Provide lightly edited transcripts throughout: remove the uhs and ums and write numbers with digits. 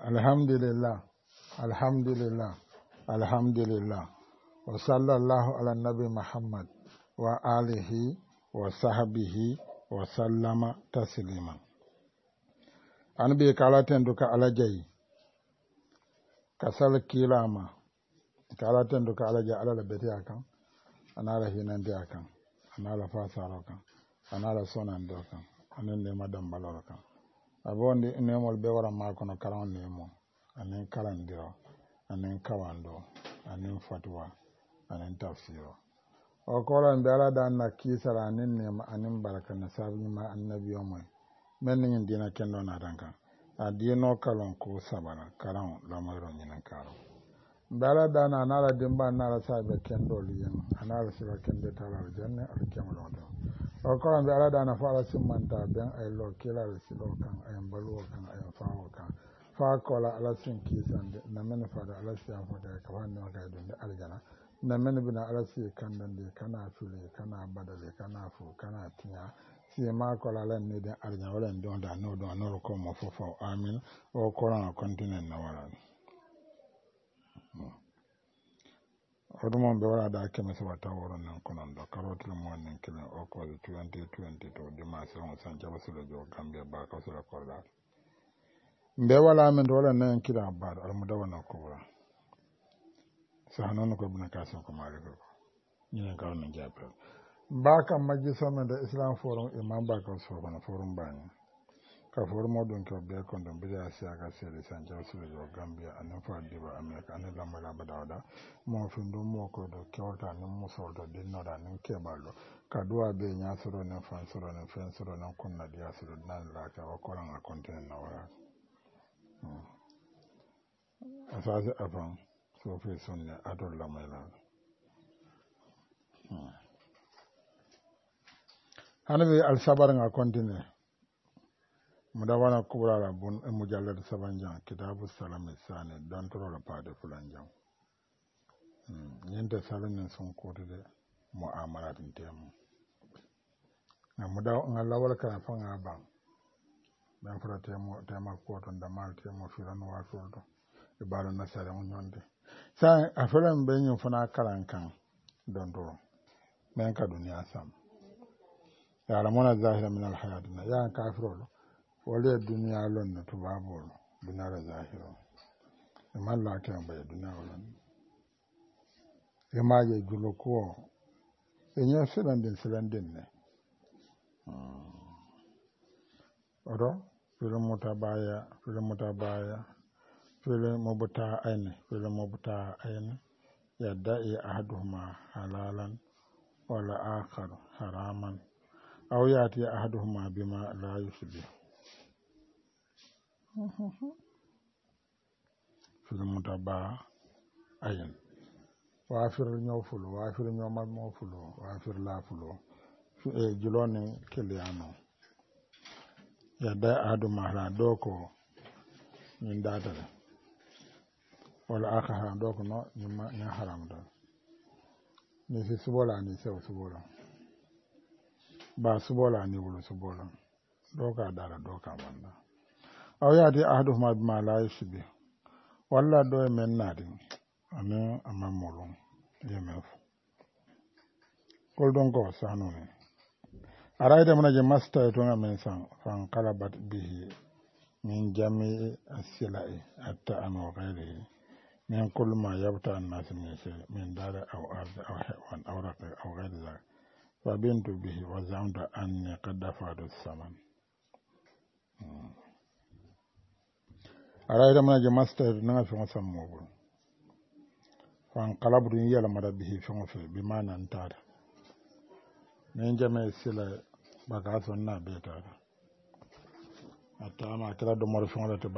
Alhamdulillah, alhamdulillah, alhamdulillah. Wa sallallahu ala nabi Muhammad wa alihi wa sahbihi wa sallama taslima. An bi kalaten duka alajayi. Kasal kilama. Kalaten duka alajayi ala beti akan. Anala hinandi akan. Anala fasaro akan. Anala sonando akan. Anan nema dambalo akan. Abondi nemol be wara makono karan nemo anin karandiro anin kawando anin fatwa anin tafsiro o kola be ala da na kisara anin nema anin baraka na sabi ma annabi omo men ngin dina kendo na danka a dino kalon ko sabana karan lamaro nyinan karo be ala da na nala dimba nala sabe kendo liyen anala siba kende tala janne al kemalo do o ko be ala dana fa ala simmanta ben ay lo kila silo kan ay baluwo kan ay faawo kan fa ko la ala sin kisande na men fa da ala siya fa da ka wanno ka don da aljana na men bina ala si kan dan de kana fili kana badale kana fu kana tinya si ma ko la lan ne da aljana wala don da no don no ko mo fo fo amin o ko ran continent na wala Odumo be wala da keme so wata woro nan konon do karotul mo nan kile o ko 2020 to dimanche on san jaba solo jo Gambia ba ka solo korda be wala men do wala nan kila ba al mudawana kubra sa hanon ko buna ka so ko mari ko ni ka on jappel ba ka majliso men da Islam forum imam ba ka so ko forum ba ni ka forum don ko be kon don be ya sia ka sele san jaba solo jo Gambia anan fa diba America anan lamala ba dawda mo findo mo ko do kyota ni musol do dinno da ni kebalo kadua be nya soro ne fan soro ne fen soro ne kunna dia soro nan la ka o koran a content na wala asase afan so fe sonne adol la mala hanabe al sabar nga continue mudawana kubra la bun mujallad sabanjan kitabu salam sane don toro la pade fulanjan ñente salinen son kotude muamalatin temu na muda ngalla wala kana fanga ban ben fara tema koton da mal temu filano wa fuldo e balo na sare mun nyonde sa afalan ben ñu fana kalan kan don do men ka duniya sam ya ramona zahira min al hayatuna ya kafirolo wala duniya lon na tubabolo dunyara zahiro e malla kan bay duniya lon yamaje julo ko enya silandin ne odo filo mutabaya filo mubuta ayne yadda'i ahaduhuma halalan wala akhar haraman aw yati ahaduhuma bima la yusbi filo mutabaya ayne wafir ñowfulo wafir ñomal mo fulo wafir la fulo e julone keliano yadda adu mahla doko min dadale wala akha doko no nyima nya haram do ni si subola ni sew subola ba subola ni wulu subola doka dara doka wanda aw yadi ahaduhuma bima la yashbi walla do men nadi ana amamolo yemef kol don ko sanone araida mana je master to ngamen san fan kalabat bihi min jami as-silai hatta an wa ghairihi min kull ma yabta an-nas min dara aw ard aw hawan aw raqi aw ghairi dhalik fa bintu bihi wa zamta anni qad dafa'tu as-saman araida mana je master na fi ngasam mo fan kalabru yala mara bihi fonfe bi manan tada men jame sila baka son na beta atta ma kala do mor fon la ba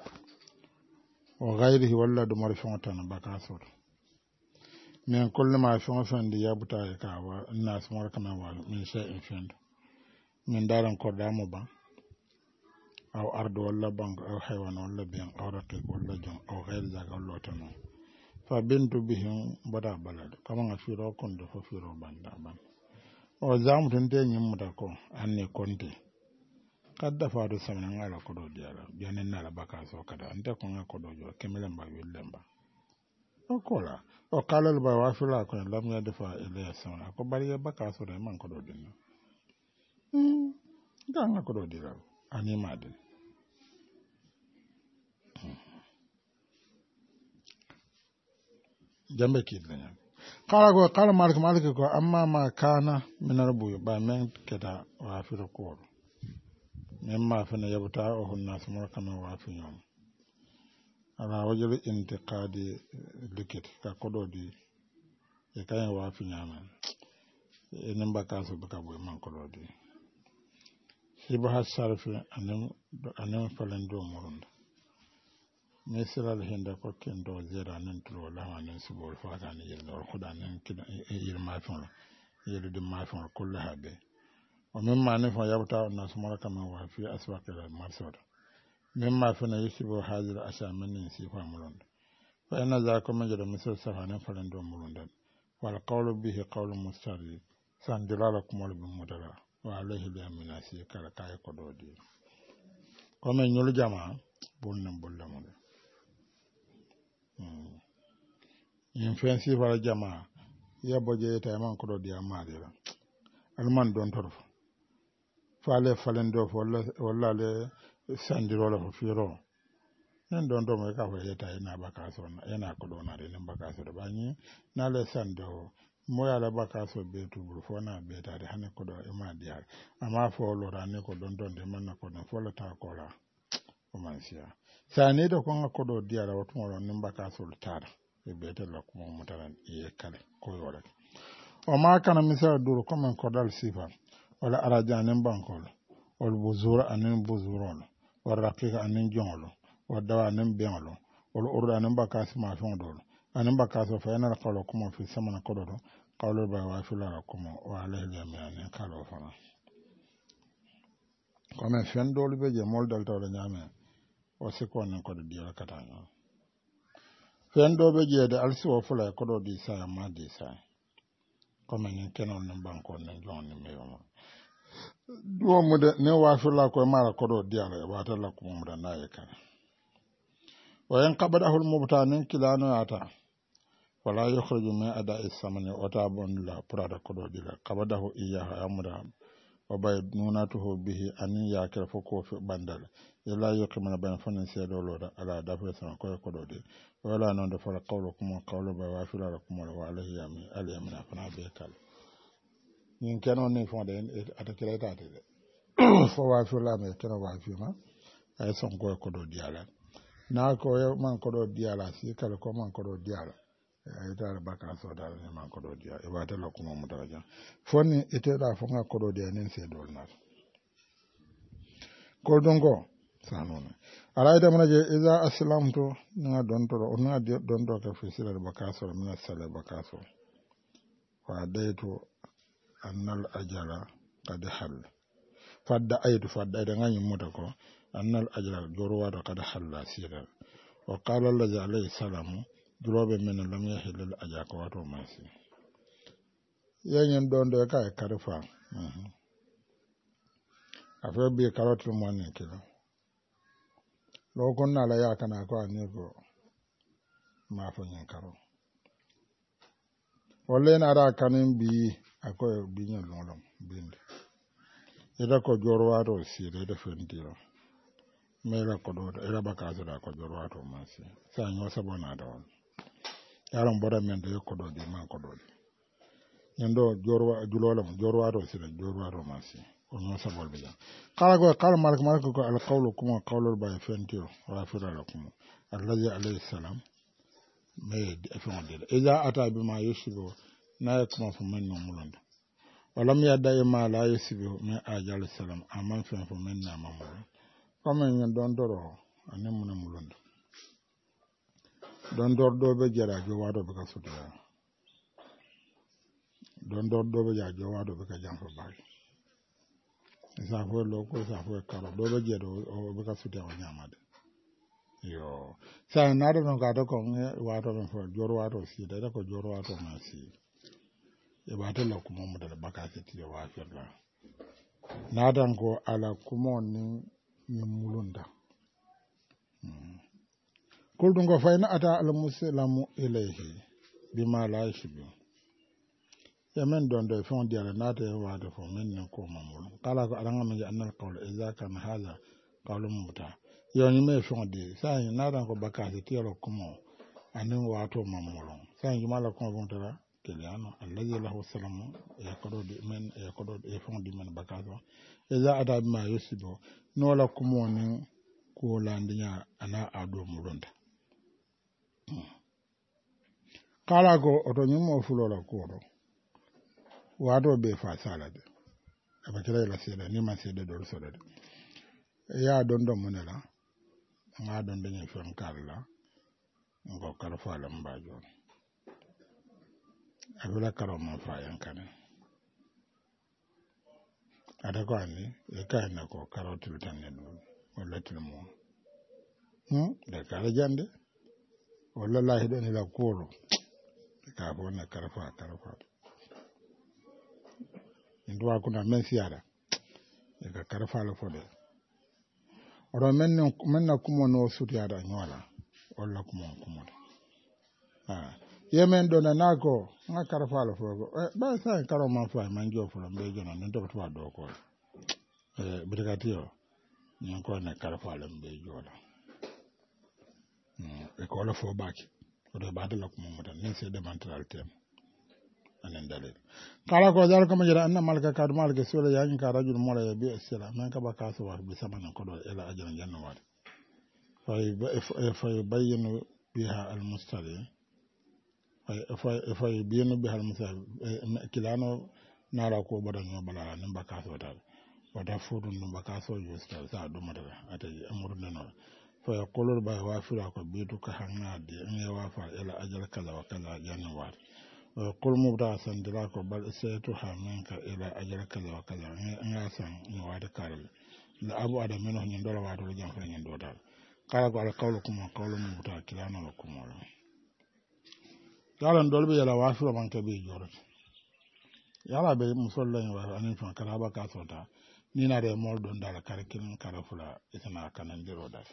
o gayrihi walla do mor fon tan baka so men kullu ma fon di yabuta e ka wa nas mor kana wa min shay infend min daran ko damo ba aw ardo walla bank aw haywan walla bien aw raqib walla jon aw gayri zaga lotano fa bintu bihim bada balad kama nga firo kondo fo firo banda ban o zamtun te nyimmuta ko anne konte kadda faado samna ngala kodo diala jonen nala bakaso kada ante ko nga kodo jo kemelen ba willemba o kola o kalal ba wafila ko lam ya defa ile samna ko bari ya bakaso de man kodo dinna ga nga kodo diala ani madin jambe kidlanya kala malik ko amma ma kana min rabu ba men keta wafira ko men ma fana yabuta o hunna sumar kama wafi nyom ala wajal intiqadi likit ka kododi e kay wafi nyama enen bakaso baka boy man kododi hiba sarfi anem falendo morunda misalal hinda ko kendo zera nan tulo la hanan subol fata ni yirno khuda nan kida yirma fon yirde ma fon kullu habe o memma ne fo yabta na sumara kama wa fi aswaqil marsad memma fana yusibu hadir asha min sifa mulun fa inna za ko majra misal safana falando mulun wal qawlu bihi qawlu mustari san dilalakum wal bimudara wa alayhi bi aminasi kala kay ko dodi ko men nyul jama bonnam bollamon yin fensi fara jama ya boje ta man ko dodi amade la alman don torf fale falendo wala le sandiro la firo nen don do me ka fa yeta ina bakaso ina ko do na de nen bakaso do bani na le sando moya la bakaso be tubul fo na be ta de hanen ko do e ma diar ama fo lo ra ne ko don de man ko na fo la ta ko la o man sia sa ne do ko ko do diar wato mo nen bakaso lo tara e be ta la ko mo taran e kale ko yora o ma kana misal duro ko men ko dal sifa wala arajanen bankol wal buzura anen buzurol wal raqiqa anen jongolo wal dawa anen bengolo wal urda anen bakasi ma fondol anen bakaso fa yana qalo kuma fi samana kododo qalo ba wa fi la kuma wa alayhi jami'an qalo fana comme fendol be je mol dal tawla nyame o se ko nan ko di la katanya fendo be je de alsi o fula ko do di sa ma di sa comme ni kenon nan banko nan jonni meyo duwo mude ne wafirla ko mara kodo diala wata la ko muda naye kan wa yan qabadahu al-mubtanin kilano ata wala yukhriju min ada'i samani ota bon la prada kodo dila qabadahu iyaha amra wa baydunatuhu bihi an yakira foko fi bandal ila yuqimana ban fanan sedo loda ala dafa sama kodo di wala non da fara qawlu kuma qawlu ba wafirla kuma wa alayhi yami al-yamina fana be kal nin kenon ni fonde atakira tate de fo wa fi la me kenon wa fi ma ay son ko do diala na ko man ko do diala si kala ko man ko do diala ay dal baka so dal ni man ko do diala e wa dal ko mo daraja fonni ite da fo nga ko do diala nen se dol na ko dongo sanona ala ida mana je iza aslamtu nga don to on don do ka fi sila baka so min sala baka so wa daytu annal ajala qad hal fadda da ngani muta ko annal ajala jorwa da qad halla sira wa qala allazi alayhi salamu durobe men lam yahil al ajaka wato masi yanyen don do ka karfa afa bi karatu mon ne kilo lo kon na la ya kana ko ani ko ma fa nyen karo wala na ra kanin bi akoy biñol lolom binde ida ko jorwato sire de fentiro mera ko do ida bakaso da ko jorwato masi sa nyo sabona da on yaron boda men de ko do di man ko do nyendo jorwato sire jorwato masi o nyo sabol be jam kala malik ko al qawlu kuma qawlul ba fentiro wa fira lakum allazi alayhi salam me afon de ida ata bima yusibu na kuma fo men no mulanda walam yadda ma la yusibu min ajal salam aman fen fo men na mamulo comme en don doro anem mun mulanda don dor do be jara jo wado be ka sutura don dor do be jara jo wado be ka jamfa baay sa fo lo ko sa fo karo do be jero o be ka sutura o nyamade yo sa na do ka to ko wato ben fo jor wato si da ko jor wato ma si e ba ta la kuma mu da baka ta ti wa firla nadan ko ala kumo ni mulunda kulɗum ko fayna ata al musilamu ilayhi bima la yashbi yamen don do fon diala nata e wade fo men ne ko mamul kala ko aranga men annal qawl idza kan hada qawlun muta yoni me fon di sai nadan ko bakati tiyalo kumo anin wato mamul sai jumala ko bon tara kiliano allazi lahu salamu yakodo men yakodo e fon di men bakato idza ata bima yusibo no la kumo ni ko landinya ana ado mulunda kala ko oto nyimo fulola ko do wato be fa salade abakira la sede ni ma sede do so de ya don don monela nga don de fen kala ngo kala fa la mbajo abula karo ma fa yankane ada ko ani e kana ko karotul tanne do wala tilmo de kala jande wala lahi do ni la kolo ka bo na karfa ndo kuna mensiara e ka karfa la fode oro men na kumo no sutiara nyola wala kumo yemen do na nako nga karfa la fogo ba sa karo ma fa man jo fulo be jono ndo to do ko brigatio ni ko na karfa la be jola e ko la fo baki odo badala ko momotan nen se demantral tem anen dalil kala ko dal ko majira anna malaka kad malaka sura yayin ka rajul mola ya bi sira man ka baka so wa bi samana ko do ila ajran janna wa fa yubayyin biha al mustari fa yubayyin biha al mustari kilano nara ko bodan no bala nan baka so dal wada fudun no baka so yusta sa do madara ataji amurun no fa yaqulu ba wafira ko bitu ka hangade en wafa ila ajal kala wa kala janwar qul mubda sandira ko bal saytu hamanka ila ajal kala wa kala en asan ni wada karal la abu adam men on ndola wato jam fa ngen dodal kala ko al qawlukum qawlun mubda kilana lakum wala yalan dolbe yala wafira man ka be jorot yala be musallan wa anin fa karaba ka sota ni na de mol don dala karakin karafula itana kanan diro dal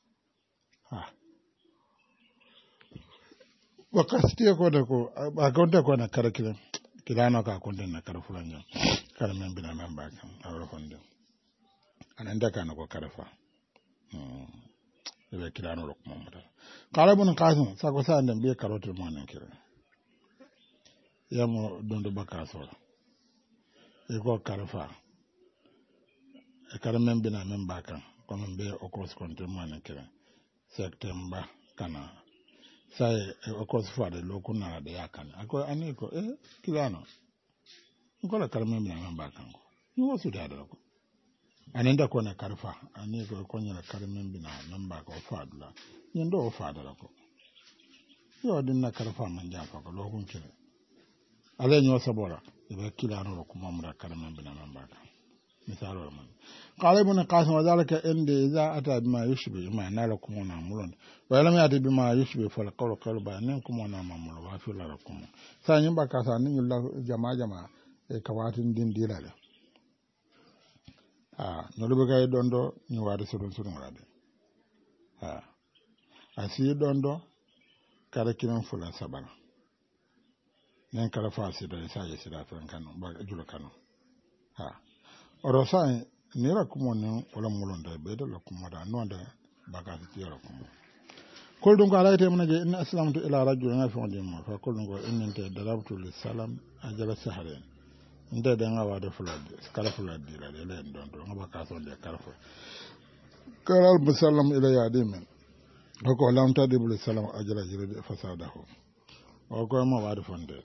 wakati ko de ko akonte ko na karakile kilano ka akonte na karafula nyo kala men bina memba kan awro fonde ananda kan ko karafa ebe kilano rok momata kala bun kasun sako sa ndem be karotul monen kire yamo dondo bakaso e ko karafa e kala men bina memba kan ko men be o ko skonte monen kire September kana sai ko fare lokuna da yakan ako aniko kilano ngola karme mina namba kanko ni wasu da ko anenda ko na karfa aniko ko nyala karme mina namba ko fadula nyendo o fadala ko yo din na karfa man jafa ko lokun kire ale nyo sabora ibe kilano ko mamra karme mina namba kan misalo man qala ibn qasim wa zalika inde idza ata bima yushbi ma nalakum na mulun wa lam yati bima yushbi fal qawlu qalba nankum na mamul wa fi larakum sa nyim baka sa nin yulla jama e kawatin din dilale no lube kay dondo ni wadi sudun wade asi dondo kala kinan fulan sabana nen kala fasi do sa yesira tan kanu ba julo kanu oro sai nira kumo ne wala mulonda be da la kumo da no da baka ti yara kumo kol dum ko ala ite mun je inna aslamtu ila rajul na fi wadi mo fa kol dum ko innante darabtu lis salam ajala saharen nda da ngawa da fuladi kala fuladi la le don do ngaba so de karfo kalal musallam ila yadimen ko lam tadibul salam ajala jire fasadahu o ko ma wadi fonde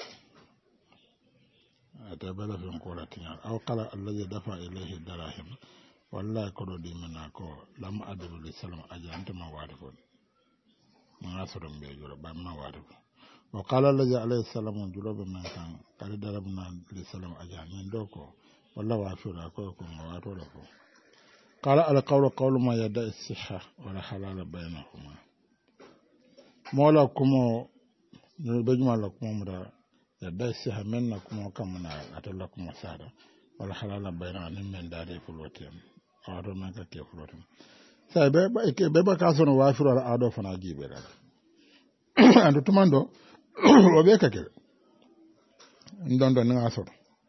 atabala fen ko latinya aw qala alladhi dafa ilayhi darahim wallahi ko do dimana ko lam adu li salam ajanta ma wadi fon ma asoro be juro ba ma wadi wa qala alladhi alayhi salam julobe man kan qala darabna li salam ajan min doko wallahi wa fira ko ma wato la ko qala al qawlu qawlu ma yada as-sihha wa la halala bainahuma mola kumo no bejuma la kumo da yadda siha menna kuma kamuna atalla kuma sada wala halala bayna anin men dade fulotem awato men ka ke fulotem sai be ba ka sono wafiru ala ado fana jibe la ando tumando o be ka ke ndondo nga so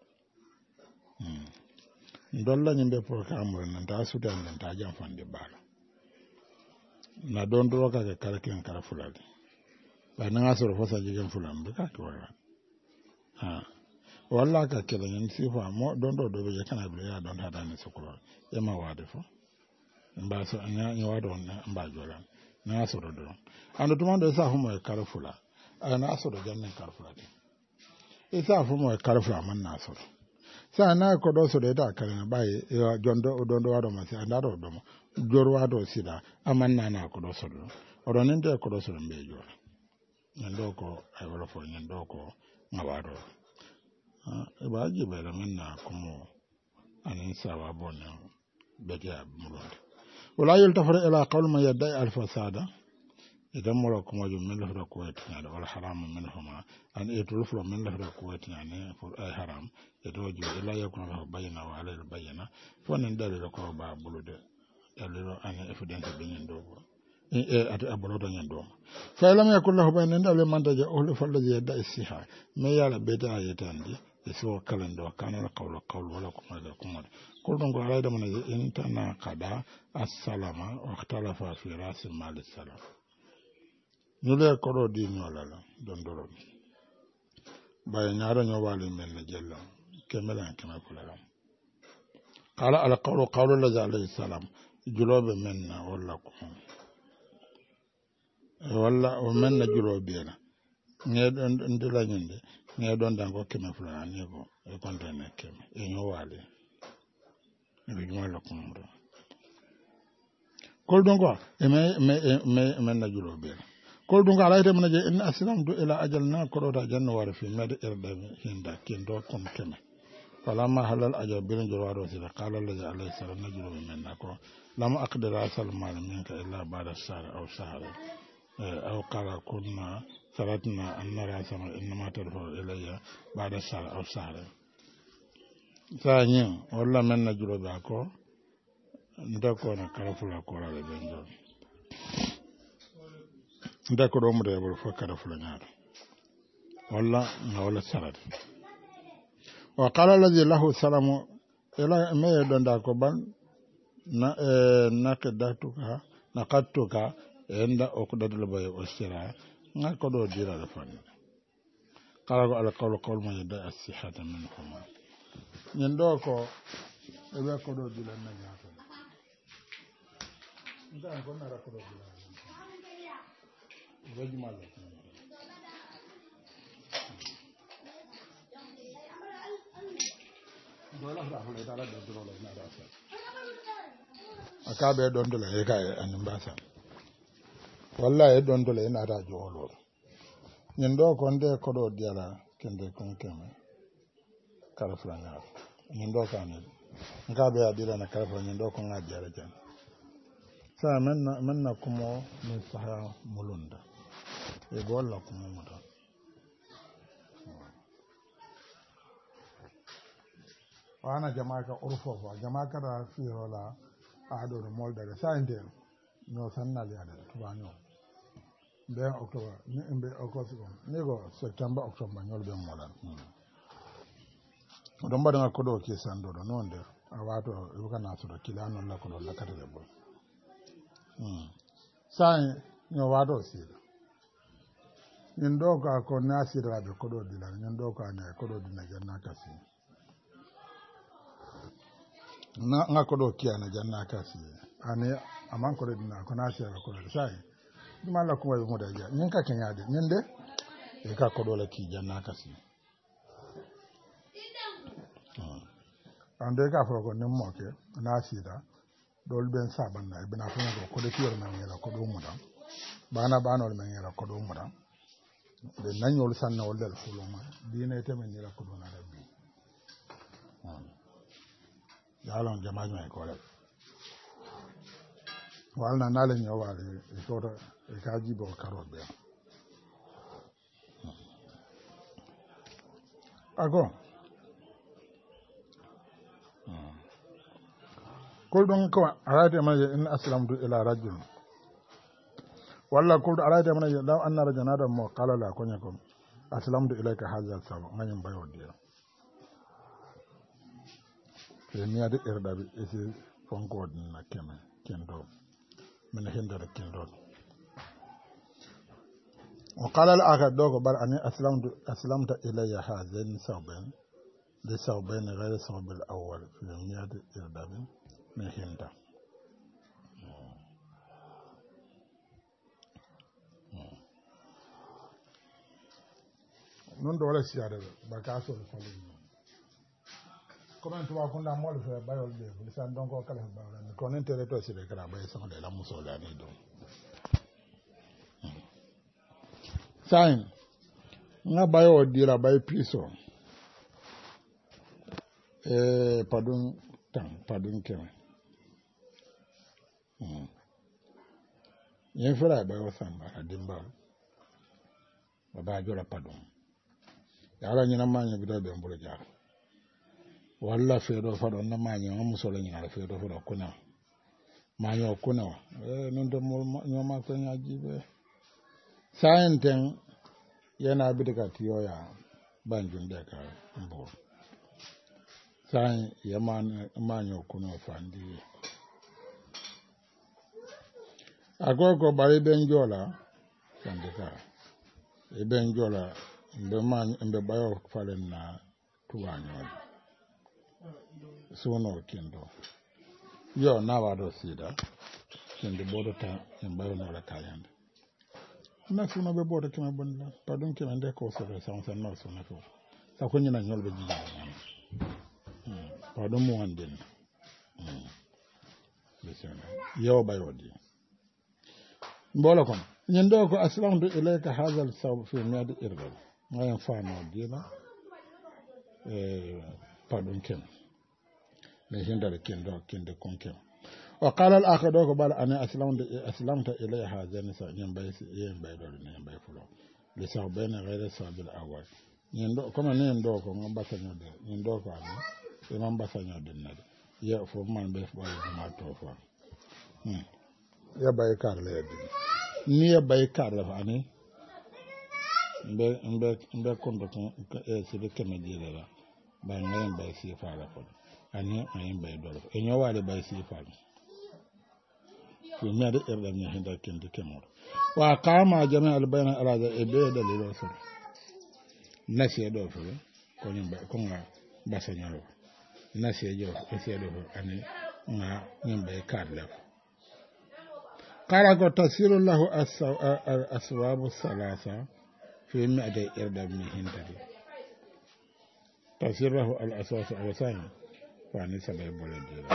ndolla nyimbe programme nan ta sudan nan ta jam fande bala na don do ka ke kala ken kala fulade ba nga so fo sa jigen fulam be ka ke wala ha walla ka kela nyen sifa mo don do be kana be ya don hada ni sokolo e ma wade fo mba so anya ni wado na mba jola na so do ando tumando sa fu mo kala fula na so do janne kala fulade e sa fu mo kala fula man na so sa na ko do so de da kala na baye jondo don do wado ma si anda do mo jor wado sida amanna na ko do so do odo nende ko do so mbe jola nyando ko ay wala fo nyando ko ngawado ba jibe la menna como anin sawa bonne beti abmulonde wala yultafara ila qawl man yadai al fasada idan mura kuma jum min lafra kuwaitina da wal haram min huma an etul fro min lafra kuwaitina ne for ay haram e dojo ila yakuna lahu bayna wa ala al bayna fonen dalil ko ba bulude dalil an evidence binin dogo ati abolodo nyandoma fa lam yakul lahu bayna dalil man daja ul fa alladhi yadai siha me yala beta yetandi so kalando kana la qawl wala kuma da kuma ko don go ala da man intana qada as-salama wa ikhtalafa fi ras mal as-salam ñule koɗo di ñolala don doron baye ñaaro ñowali men ne jella kemelan keme fulalam qala ala qawlu llahi alayhi salam juloɓe men na walla ko walla o men na juloɓe la ŋeɗon ndilañinde ŋeɗon dango keme fulala ni ko e kontene keme e ñowali eɓe jumalla kumɗo kol ɗon ko men na juloɓe la kol ɗum ko alayte mene je in aslamtu ila ajal na koɗota janno wara fi mede erɗe hinda kendo comme keme falamma halal ajal birin jor waɗo sida qala allahi alayhi salam najuruɓe menna ko lam aqdira salmal minka illa bada sahar aw sahara aw qala kunna saratna an nara sama innama tadfau ilayya bada sahar aw sahara sa ñin walla men najuroɓe a ko ndekone kala fula korale ɓen joni nda ko ɗo mo debol fof kada fula ñaato walla nga walla sarat wa qala alladhi lahu salamu ila me donda ko ban na naqadtuka enda o ko dadul baye o sira nga ko do dira la fan qala ko ala qawl man yada as-sihata minkum nyen do ko e be ko do dila na ñaato nda ko na ra ko do dila Vejmal. Akabe don dole e ka anambasa. Wallahi don dole ina da jolo. Nyindo ko nde ko do diala kende kon keme. Kala flanya. Nyindo ka ne. Ngabe adila na kala flanya ndo ko ngajara jan. Sa menna kumo min saha mulunda. E golla kuma mutan wana jama'a ka urfo fa jama'a ka da firola ado no molda da sande no sannal ya da tubanyo be october ni be october ni go september october nyol be molan don bada ko do ke sando do non de awato e kana so do kilano la ko do la katale bo sai no wado sida ñin ɗo ko nasiraɓe koɗo dila ñin ɗo ko ane koɗo dina janna kasi nga koɗo kiyana janna kasi ane aman koɗo dina ko nasiraɓe koɗo sai ɗum allah kumaɓe muda ja ñin ka keñade ñin de e ka koɗo la ki janna kasi ande ka fo ko nin moke nasira ɗol ɓen saɓanna e bina fona ko koɗo kiyol men yela koɗo mudam banol men yela koɗo mudam de nañol sanna wala fuluma diine temen ni la ko dona rabbi yalon jamaaj may ko rek walna nale ñowale e soto e ka jibo karo be ago kul ɗum ko arade manaje in aslamtu ila rajul walla kul arade manaje law anna rajanada mo qala la konya ko aslamtu ilayka hadha sabu nganyum bayo dia e miade erdabi esi fonko na keme kendo min hindere kendo وقال الآخر دوغو بل أني أسلمت إلي هذين ثوبين لثوبين غير ثوب الأول في مياد إرداب من هندا non do wala siade ba ka so ko le comment wa ko na mo le fe bayol be bu san donc ko kala ba ko nen tere to sire kala bay so de la muso la ni do sign nga bayo dira bay piso padun kema yen fara bayo samba adimba baba jola padun yara nyina manya bido be mbolo jaar walla feedo fado na manya muso la nyina feedo fado kuna manyo kuna non do mo nyoma ko nyajibe saenten yana bidika tiyoya banjun de ka mbo sai yaman manyo kuno fandi agogo bari benjola sandika e benjola mbe bayo falen na tuwanyo sono kendo yo na wado sida kende bodo ta mbayo na la kayande na suna be bodo kema bonda pardon kema de ko so sa on no so na fo sa ko nyina nyol be jiya pardon mo anden bisana yo bayo di mbolo kon nyendo ko aslamtu ilayka hadha al-sawb fi miyad irgal ngayen fano dina pardon kema me hindare kende konkem وقال الآخر دوك بال أنا أسلمت إليه هذين ينبي دول ينبي فلو لسه بين غير سبب الأول يندو كما يندو كم بسنجد يندو كأنه إمام بسنجد النادي يا فمان بيف باي ما توفى يا باي كارل يدي نيا باي كارل فاني mbe kondo ko sibe kemedire la ba ngayen bay si faala ko ani ngayen bay dolo e nyowale bay si faala fi mede erda mi hinda kende kemor wa qama jami' al bayna arada e be dalilo so nasi do fo ko nyimba ko nga basanyalo nasi jo e se do ani nga nyimba e kadla qala ko tasiru lahu aswabu salasa في مئة إرداب من هندري تسيره الأساس أوسان فاني سبب بولدير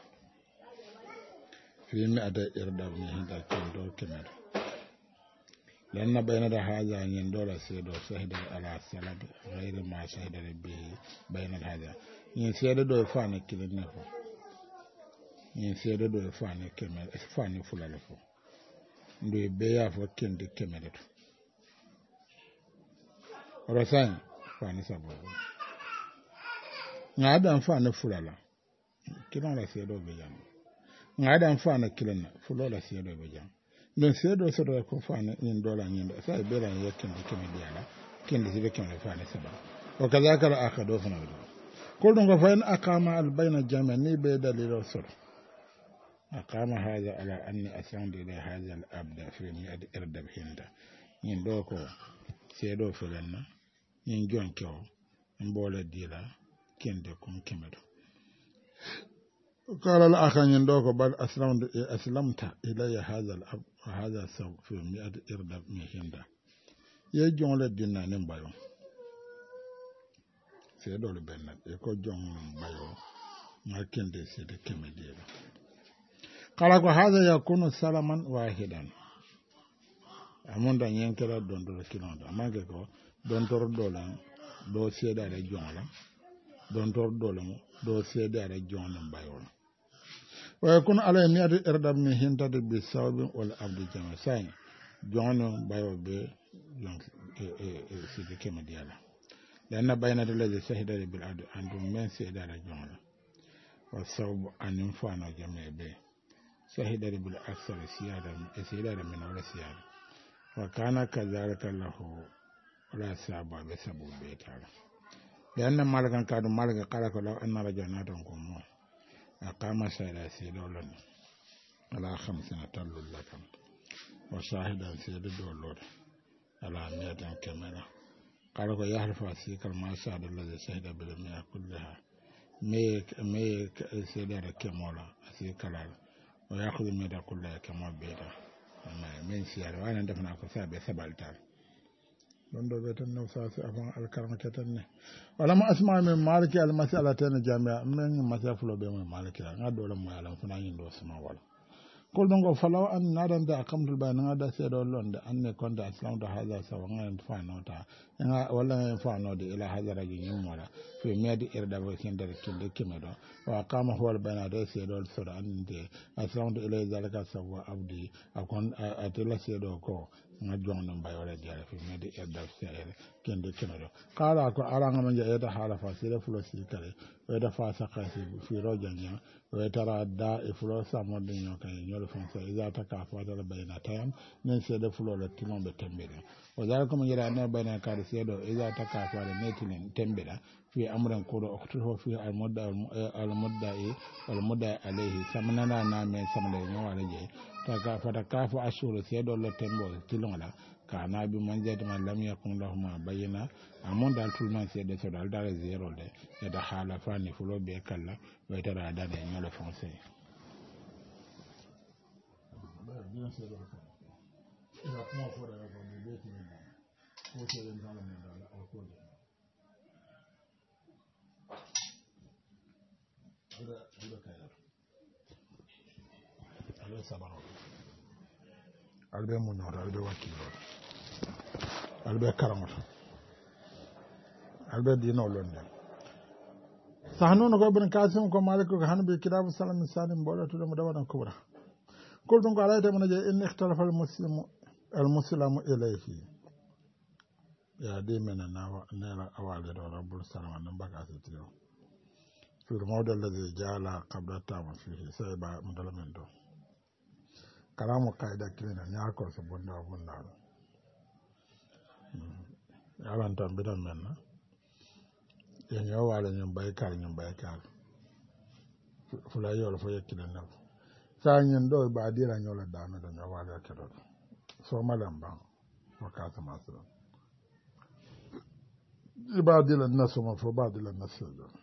في مئة إرداب من هندري كندور كمر لأن بين هذا يندور سيدو سهد على السلب غير ما سهد به بين هذا ينسيد دو فاني كلنفو ينسيد دو فاني كمر فاني فلالفو ندو بيافو كند كمرتو Rasan fani sabo ngada mfana fulala kila la sedo bejan ngada mfana kilena fulola sedo bejan don sedo sedo ko fana in dola nyindo sai bela yakin dikeme diala kende zibe keme fana sabo o kazaka al akhado fana do ko don go fayin aqama al bayna jamani be dalil sur aqama hadha ala anni asandi ila hadha al abda fi mi'ad irdab hinda nyindo ko sedo fulanna yin jon kyo mbola dila kende kum kemedo qala al akhan yindo ko bal aslamta ilayya hadha saw fi mi'ad irdab mi hinda ye jon le dinna ne bayo se do le benna e ko jon bayo ma kende se de kemedira qala ko hadha yakunu salaman wahidan amunda nyenkera dondoro kinondo amage ko don tor dolan do sedare jonla don tor dolan do sedare jonan bayon wa kun ala niyati erdam mi hintade bi sawbi wal abdi jama sai jonan bayo be yon sidi kema diala lanna bayna de lezi sahidare bil adu andum men sedare jonla والصوب أن ينفعنا جميع به شهد بالأكثر سيادة من ولا سيادة وكان كذلك له ولا سابع بسبب بيتها لأن مالكا كانوا مالكا قالك لو أن رجعناتكم أقام سيدة لنا على 50 تلو لكم وشاهدا سيدة دولور على 100 كاملة قالك يحلف أسيك المشهد الذي شهد بالمئة كلها ميك سيدة كمولا أسيك لال ويأخذ المئة كلها كما بيتا من سيارة وأنا دفنا كسابة سبالتال londo be tan no sasi avant alkarama tan wala ma asma min maliki al masala tan jami'a men masala fulo be mo maliki nga do la mo yalam fana yindo sama wala kol dongo falaw an nadan da akamdul ba nga da sedo londe an ne konda aslam da hada sa nga fa nota nga wala fa no de ila hadara gi nyimola fi medi irda bo kin der kinde kimedo wa qama huwa bana da sedo sura an de aslam da ila zalika sawa abdi akon atela sedo ko nga jongno mbay wala jara fi medi irda seere kinde kimedo kala ko aranga manja yeda hala fa sire fulo si kare weda fa sakasi fi rojanya wetara da e fulo samode nyoka nyolo fonsa iza taka fadala bayna tayam nen sede fulo le timon be tembere o dal ko ngira ne bayna kar sedo iza taka fadala netinen tembera fi amran ko do okto fi al mudda alayhi samnana na men samle nyawale je taka fata kafu ashuru sedo le tembo tilonga kana bi manjati man lam yakun lahum bayna amon dal tulman sede so dal dal zero de e da hala fani fulo be kala wetara da ne nyolo fonse bien sûr il a comment pour la bonne ko ce den kala ne da ko ada kaya ada sabaro albe mun albe wakilo albe karamoto albe dino londe sahnu no ibn kasim ko malik ko hanbi kitab salam salim bola to mo dawana kubra kul dum ko alayta mon je in ikhtalafa al muslimu ilayhi ya de mena na nela awale do rabbul salam nan baka sitio fi al-mawd alladhi jala qabla tama fihi sayba mudalamen kalamu kaida kilina nyako so bonna yaran tan bidan menna yen yo wala nyum baykar fula yo fo yekkile na sa nyen do ba dira nyola dame do nyo wala kedo so malamba wakata masro ibadila nasu ma fo badila nasu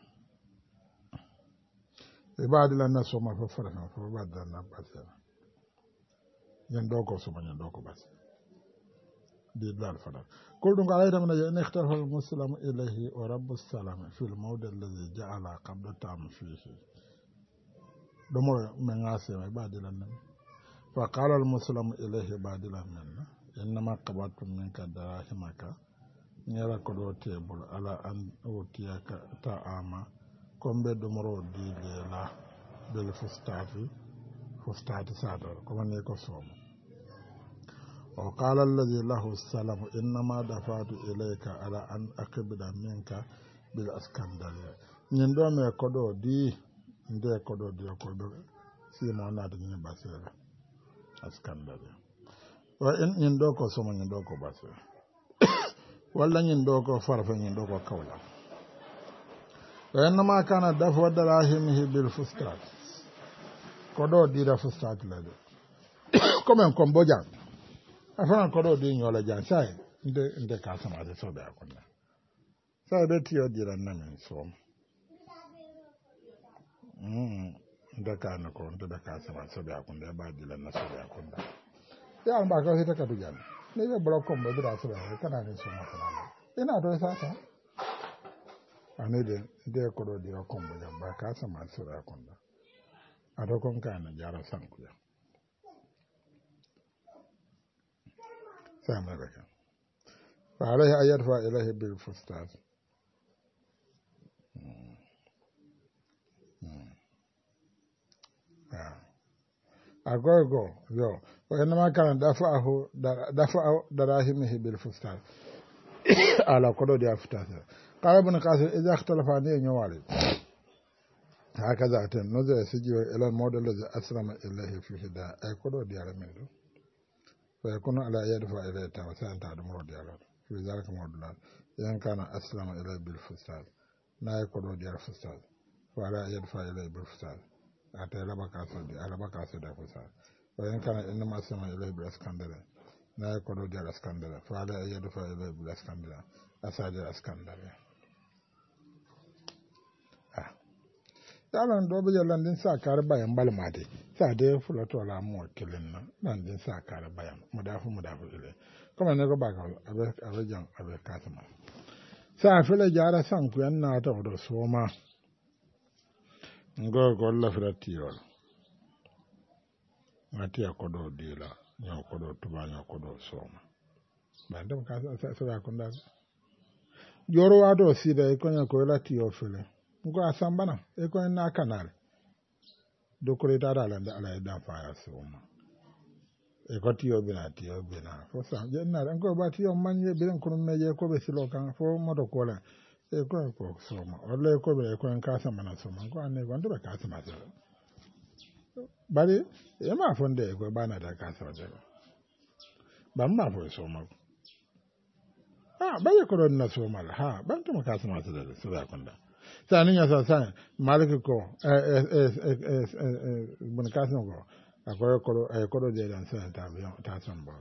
ibadila nasu ma fo fara fo badila na basa nyen do ko so ma nyen do ko basa di dal fada kul dum ala dama ne ikhtar al muslim ilayhi wa rabbus salam fi al mawd alladhi ja'ala qabla tam fihi domo men ngase may badilan nan fa qala al muslim ilayhi badilan nan inma qabatum minka darahimaka nyara ko do tebul ala an utiyaka ta'ama kombe domoro di la del fustati sador ko man ko somo وقال الذي له السلام إنما دفعت إليك على أن أقبل منك بالأسكندرية نندو مي كودو دي ندي كودو دي كودو سيما نادي ني باسيرا أسكندرية وإن نندو كو سوما نندو كو باسيرا ولا نندو كو فرف نندو كو كولا وإنما كان دفع دراهمه بالفستات كودو دي دا فستات لدي كومن كومبوجان afan ko do di nyola jan sai nde ka sama de so be akonna sai be tiyo dira na men so nde ka na ko nde ka sama so be akonna ba dila na so be akonna ya ba ka hita ka du jan ne be bro ko be dira so be kana ne so ma kana ina do sa ta ane de ko do dira ko be ba ka sama so be akonna ado kon kana jara sanku ya فهم لك فعليه أن يدفع إليه بالفستان أقول يو وإنما كان دفع دراهمه بالفستان على قدر دي أفتاث قال ابن قاسم إذا اختلف عني نوالي هكذا أتن نزل سجوا إلى الموضع الذي أسلم إليه في هداء أي كدو ديال منه فيكون على يدفع إليه توسان تعدمر ديال في ذلك الموضوع إن كان أسلم إليه بالفساد لا يكدو ديال فساد ولا يدفع إليه بالفساد أتى لبك أسد فساد وإن كان إنما أسلم إليه بالأسكندرة لا يكدو ديال أسكندرة فلا يدفع إليه بالأسكندرة أسد الأسكندرة yalan do be yalan din sa kar bayan balmade sa de fulato la mo kelen na nan din sa kar bayan mudafu ile kuma ne go baga abe jan abe kasama sa fele jara san ku yan na ta do soma ngo la frati yo mati ko do dila nyo ko do tuba nyo ko do soma bandam ka sa ko nda yoro wa do si de ko nya ko la ti yo fele ngo asambana e ko na kanal do ko ta ala da fa ya soma e ko tiyo bina fo sa je na ngo ba tiyo manye bilen ko meje ko be silo kan fo moto ko la e ko soma wala ko be ko en kasa mana soma ko ane ko ndo be kasa ma bari e ma fonde ko bana da kasa waje ba ma fo soma ba ye ko na soma ha ban to kasa ma da su da kunda sani ya sa maliki ko bun kasin ko akwai koro je dan sa ta biyan ta san ba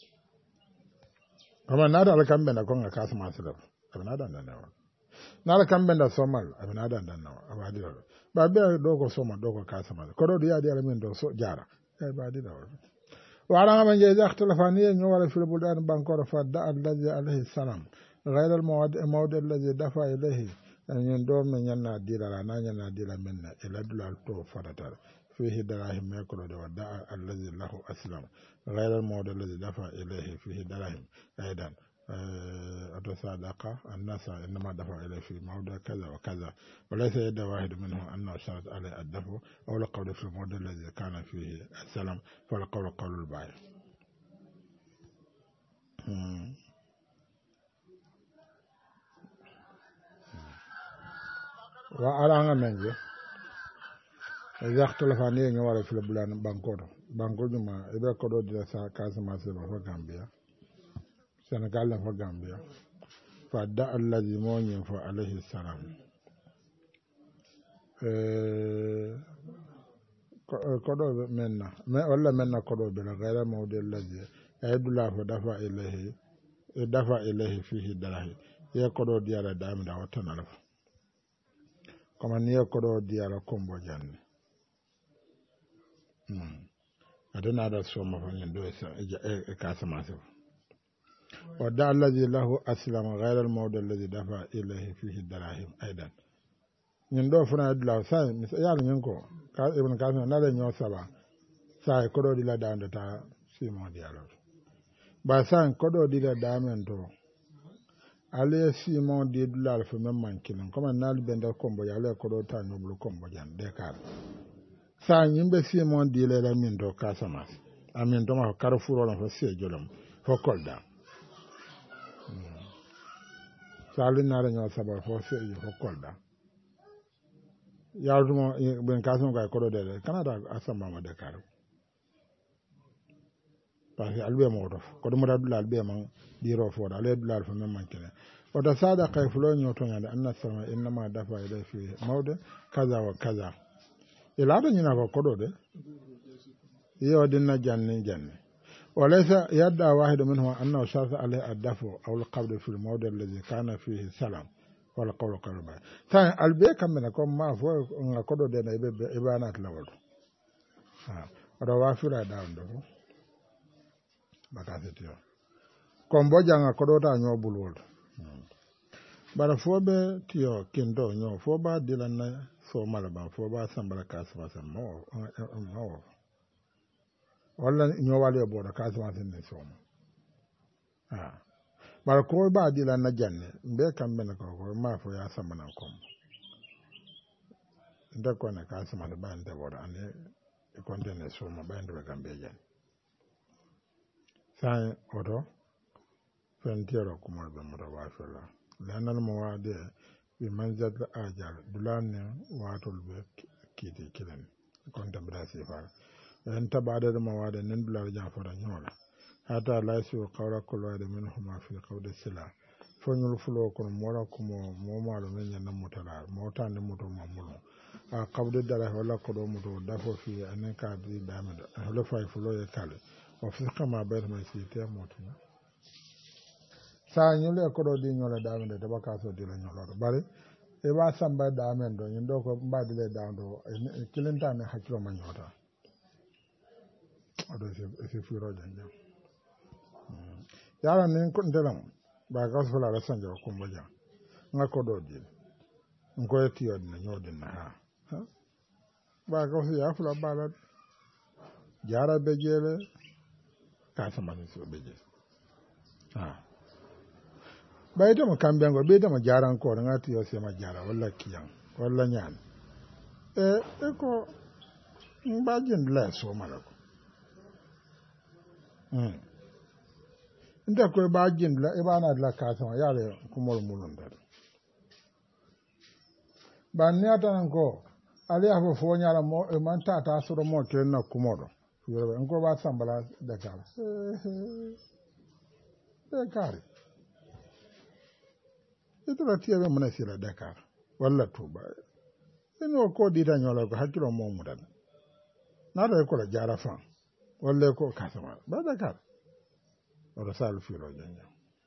amma na da alkambe na kon kasu masu da abin da nan nawa na alkambe da somal abin da nan nawa abadi da ba be dogo soma dogo kasu masu koro da ya da alamin do so jara ba di da وعلى من جاء اختلافانيا يوالى في البلدان بانكور فدع الذي عليه السلام غير الموضع الذي دفع إليه أن يندور من ينا ديلا لا ينا ديلا منا إلى دلال تو فرطر فيه دراهم يكرد ودع الذي له أسلم غير الموضع الذي دفع إليه فيه دراهم أيضا أتصادق الناس إنما دفع إليه في موضع كذا وكذا وليس يد واحد منهم أنه شرط عليه الدفع أو القول في الموضع الذي كان فيه السلام فالقول قول البايع وعلى منجي إذا اختلف عن يوم في البلاد بانكور جمع إذا كرو دراسة كاسما سبا فغامبيا سنغال فغامبيا فدع الذي موني فعليه السلام كرو منا ولا منا كرو بلا غير موضع الذي يدل فدفع إليه فيه دراهم يكرو ديالا دائم دعوتنا له كما نيكرو ديالا كومبو جاني adana da so mafanyin do e kasa masu wadda allazi lahu aslam ghayra al-mawdu allazi dafa ilayhi fihi darahim aidan nyin do funa adla sai misal nyin ko ka ibn kasim na le nyo saba sai ko do dila da ta simo dialo ba san ko do dila da men to ale simo di dula alfa memman kilin kuma nal benda kombo ya le ko do ta no blu kombo jan de kar sa yimɓe simon dilela min do Casamance amin doma ko Carrefour oɗon fo Sédiolom fo Kolda sa alinnare ñoo sabar fo Sédio fo Kolda yawtumo ɓen Casamance kay koɗo dede Canada asambama Dakar par ce que alɓe motof koɗo muta dula alɓe man ɗiro fooɗo ala dulal fo men mankene oto saɗa kay fulo ñotoñade anna sama innama dafa ilay fi mawde kaza wa kaza ilaata ñina ko koɗo de yo dinna janni وليس يدعى واحد منهم أنه شرط عليه الدفع أو القبض في الموضع الذي كان فيه السلام ولا قول قلبه ثاني البيك منكم ما فوق نقدر دنا إبانات لول روافيلا داون دو بكاتيو كمبوجا نقدر دا نيو بولول bara fobe tiyo kindo nyo foba dilana so malaba foba sambara kasma sammo wala nyo wale boda kasma sinne so bara ko ba dilana janne be kambe na ko ma fo ya samana ko nda ko na kasma da bande boda ane e kontene so ma bande be kambe jan sai odo fentiero ko mo be mo wafela لأن المواد bi manzat ajal dulanne watol be kiti kilen konta bra sifar en tabada ma wada nen dular jafara nyola hata la su qawla kullu wada minhum fi qawli sila fonyul fulo ko mora ko mo malo men nan mutala mota ne moto mamulo a qabde dara wala ko do moto dafo fi anen ka di damado holo fay fulo e kale o fi kama bayr man si te moto sa nyule ko do di nyola damado de baka so di la nyolo bari e ba samba damendo nyindo ko mbadi le dando kilenta ne hakilo manyota ado se firo janja yara ne ko ndelam ba ga so la sanja ko mboja ngako do di ngo eti od na nyode na ha ba ga so ya fula bala jara bejele ka sama ni so beje ha ba ita mo kambiango be ita mo jaran ko ngati yo se ma jara walla kiyan walla nyan e ko mbajin la so malako nda ko mbajin la e bana la ka sama yale ko mol mulun da ba ni atan ko ali afo fo nyala mo e man tata soro mo ken na kumodo yobe ko ba sambala da kala Dakar ito la tiyabe mona sila Dakar walla Tuba ino ko dita nyola ko hakilo mo mudan na da ko la jara fan walla ko kasama ba Dakar o sal filo janya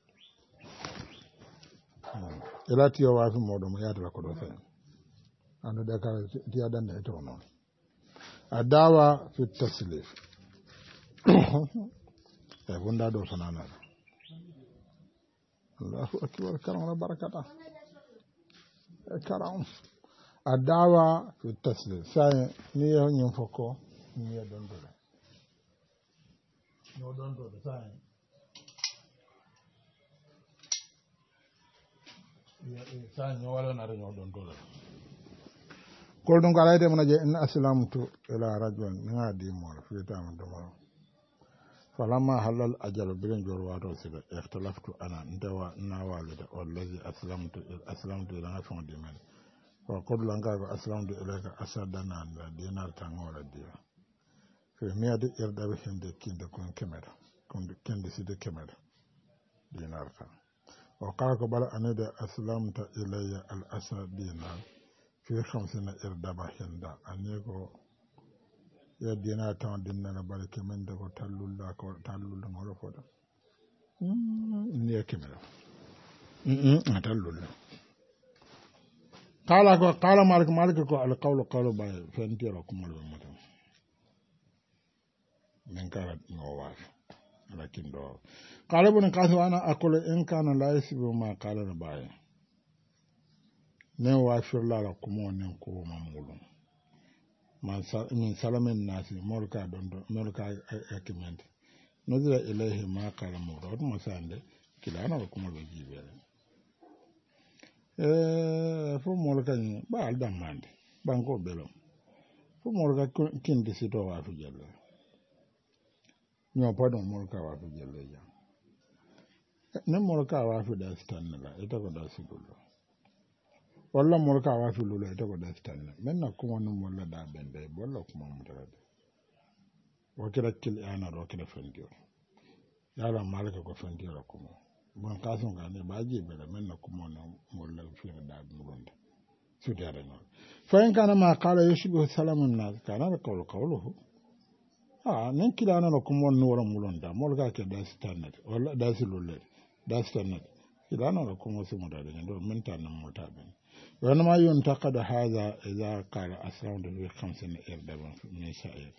ila tiyo wa fi modo mo yata ko do sen ando Dakar tiya dan da ito non adawa fi taslif e bunda do sanana Allahu akbar karam barakata karam adawa fi taslif sai ni yo nyum foko ni yo don do no don do sai ya sai no wala na no don do kol dum kala ite mona je in aslamtu ila rajul ngadi mo fi tam do mo falamma halal ajal bilen jor wato sida ikhtalaftu ana ndawa nawalida wallazi aslamtu ila nafon di men wa qul langa ko aslamtu ila asadana da dinar tangola dia fe miade irda be hende kinde kon kemera kon kende side kemera dinar ta wa qala ko bala anada aslamta ilayya al asadina fi 50 irda ba henda anego ya dina ta dinna na barke men da ko tallulla ko tallulla ngoro foda ne kemera tallulla qala malik ko al qawlu ba fentiro ko mal mo tam men kala no wa lakin do qala bun qasu ana aqulu in kana la yasibu ma qala rabai ne wa shurla la ko mo ne ko mamulun min salamin nasi molka dondo molka akimente nodira ilayhi ma qala murad masande kilana ko mo be jibere fo molka ni ba al damande banko belo fo molka kindi sito wa fu jelle nyo podon molka wa fu jelle ja ne molka wa fu da stanna ita ko da sigullo walla molka wa fi lula ita ko da stanna menna kuma nun walla da bende walla kuma mutara wa kira kil ana ro kira fendio yala malaka ko fendio kuma bon kason ga ne baji bela menna kuma non walla fi da mulunde su da no fa in kana ma qala yushbihu salamun nas kana qawluhu nan kila ana kuma non wala mulunda molka ke da stanna walla da silule da stanna kila ana kuma su mutara ndo menta nan mutaben وإنما ينتقد هذا إذا قال أسلمت في 50 إردبا من شعير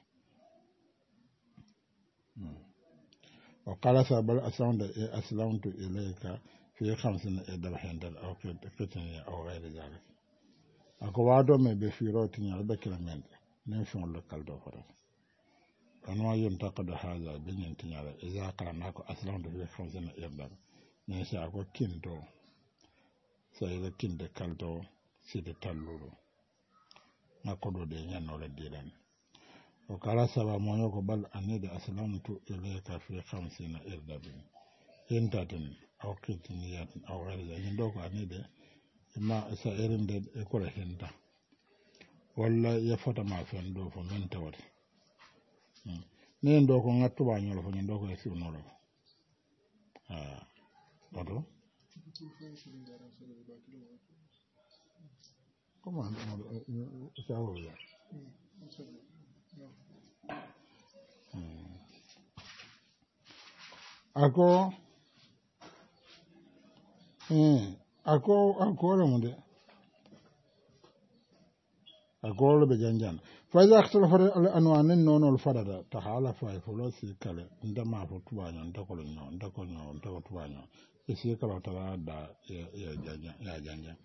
وقال سأبل أسلمت إليك في 50 إردبا حندل أو كتنية أو غير ذلك أكوادو من بفيروت يربك لمن نمشون لك الدوفر وإنما ينتقد هذا بنينتنية إذا قال ناكو أسلمت في 50 إردبا من شعير كنتو sayida kinde kalto side talluru nakodo de nyanno le dilan o kala saba moyo ko bal anide aslamtu ilayka fi 50 irdabin hintatin aw kitniyat aw gharza hindo ko anide ma sa erinde e ko hinta walla ya fota ma fen do fo men tawde nen do ko ngattu ba nyolo fo nen do ko e siwnolo oto comment ça va ya ako le munde agolo be janjan fa iza ikhtalafa al anwanin nonol fadada tahala fa fulosi kale ndama fo tubanyo ndakolo nyo ndako tubanyo isi kala tara da ya janja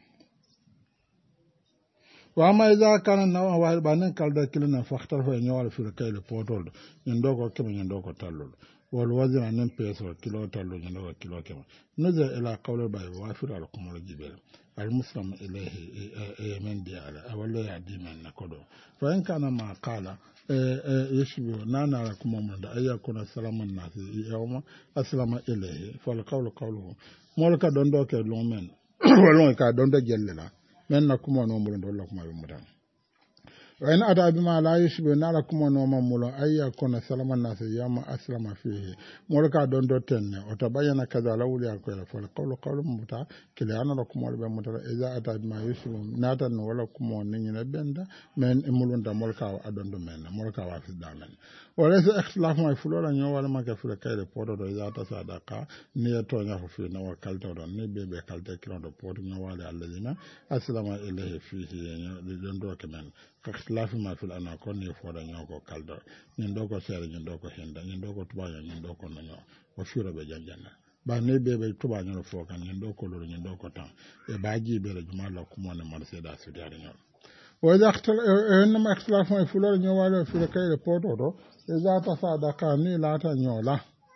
wa ma iza kana nawa wa banen kalda kilina fa ikhtalafa nyawal fil kayl potol ndoko kebe ndoko tallol wal wazn anen peso kilo tallo ndoko kilo kema nuza ila qawli bay wa fil al qumul jibal المسلم إليه من ديالا أولا يعدي من نكدو فإن كان ما قال يشبه نانا لكم من أن يكون سلام الناس يوم أسلم إليه فالقول قوله مولك دوندوك لومن ولونك دوندو جللا من نكم ونومبرن دولكم يومدان وإن أدى بما لا يشبه نالكم ونومبرن أن يكون سلام الناس يوم أسلم فيه مولك دوندو تنة وتبين كذا لولي أكويل فالقول قول مبتا كلا أنا لكم ولبن متلا إذا أتى بما يشبه ناتن ولكم ونين بند من مولون دا مولك أدوندو من مولك وافي دامن وليس اختلاف ما يفلولا نيوال ما كفل كايل بودو إذا تصادقا نيتو نيفو في نوا كالتو دون ني بيبي كالتو كيلو دو بودو نيوال الذين أسلم إليه فيه دوندو كمان اختلاف ما في الأنا كون يفودا نيوكو كالتو نيندوكو سير نيندوكو هندا نيندوكو تبايا نيندوكو نيو وفيرو بجانجانا ba ne bebe tuba nyoro fokan nyendo ko loro nyendo ko tan e baaji be la juma la ko mo ne marseda su diare nyoro وإذا إنما اختلاف ما يفعله نيوالو في الكيل بودو إذا تصادق ني لا تنيولا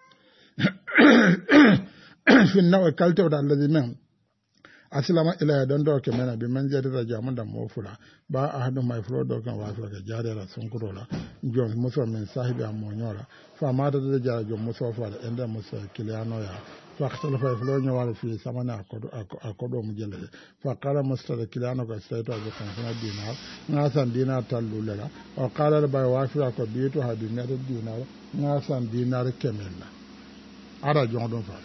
في النوع كالتو الذي من أسلم إلى دندو كمنا بمن جد رجع من دم وفلا با أحد ما يفعله دو كان وافلا كجاري لا سنكرولا جون مسوا من صاحب أمونيولا فما تدرج جون مسوا فلا عند مسوا كليانو يا فاختلف يفلون يوالي في سمنا أكودو مجلد فقال مستر كلانو كستيتو أبو خمسين دينار ناسا دينار تلو للا وقال لباي وافر أكو بيتو هدينار دينار ناسا دينار كميلا أرى جون فاس